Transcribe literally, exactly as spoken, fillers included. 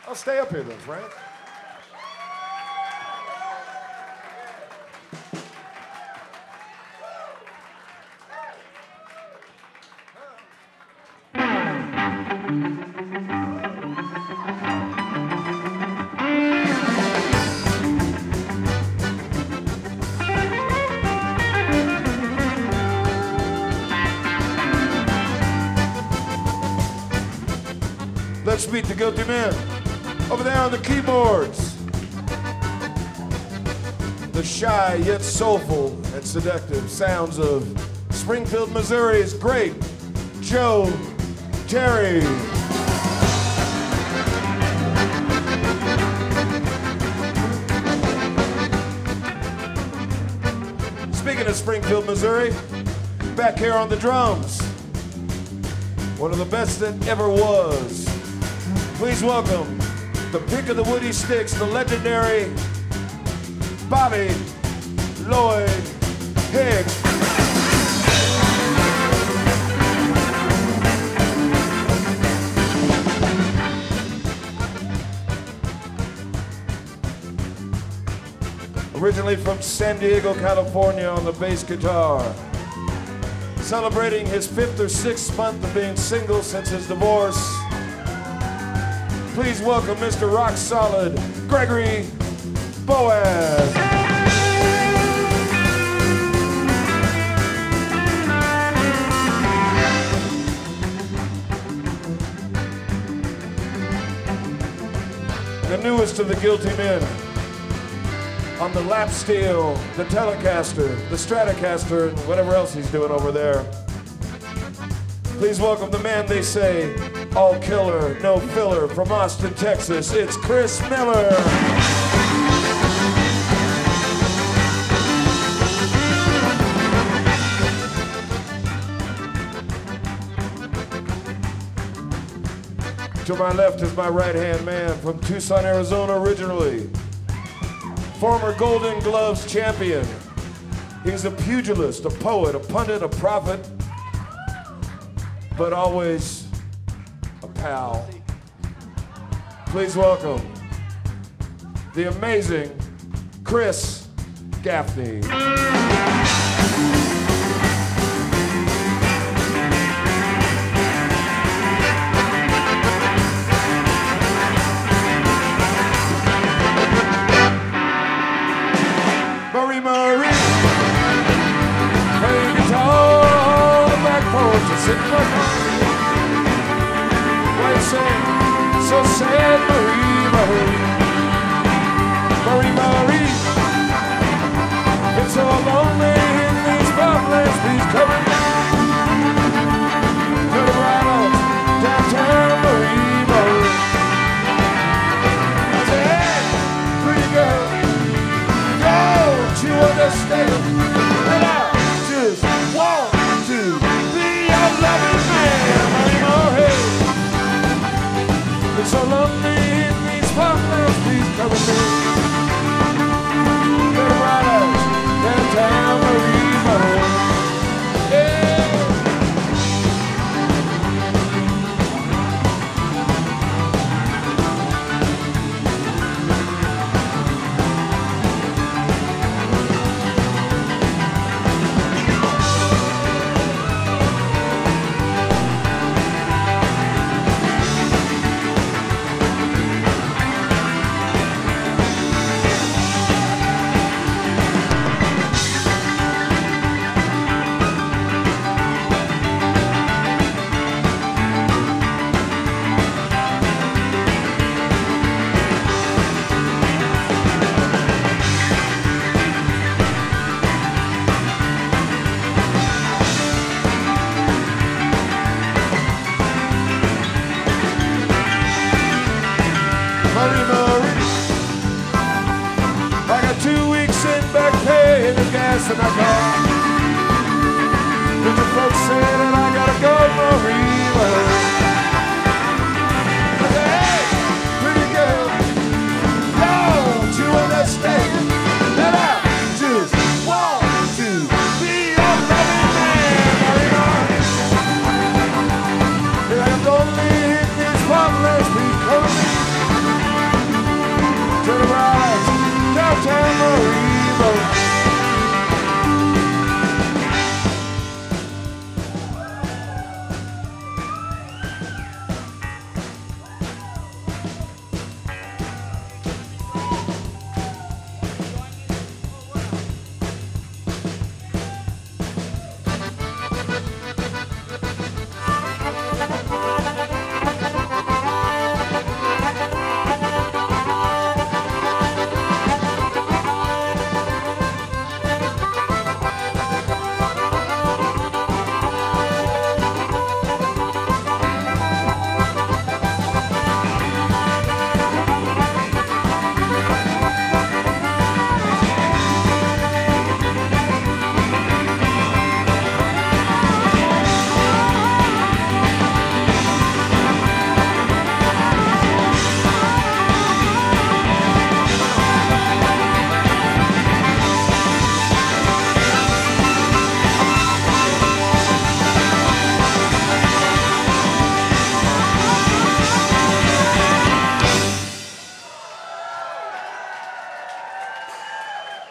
I'll stay up here then, Frank. Let's meet the Guilty Men. Over there on the keyboards, the shy yet soulful and seductive sounds of Springfield, Missouri's great Joe Terry. Speaking of Springfield, Missouri, back here on the drums, one of the best that ever was. Please welcome the pick of the Woody Sticks, the legendary Bobby Lloyd Hicks. Originally from San Diego, California on the bass guitar. Celebrating his fifth or sixth month of being single since his divorce. Please welcome Mister Rock Solid, Gregory Boaz. The newest of the Guilty Men. On the lap steel, the Telecaster, the Stratocaster, and whatever else he's doing over there. Please welcome the man they say, all killer, no filler, from Austin, Texas, it's Chris Miller. To my left is my right-hand man from Tucson, Arizona originally. Former Golden Gloves champion. He's a pugilist, a poet, a pundit, a prophet, but always a pal. Please welcome the amazing Chris Gaffney. Marie Marie, playing guitar on the back porch and sitting by me. Why you say so sad, Marie Marie? Marie Marie, it's so lonely in these problems. Please come with me to the right on downtown, Marie Marie. I say, hey, pretty girl, you understand that I just want to be your loving man, Marie Marie. It's so lonely in these farmlands, please come with me. Get a ride out downtown, Marie Marie. Yeah. Marie Marie, I got two weeks in back pay and the gas in my car. Did your folks say that I gotta go, Marie Marie?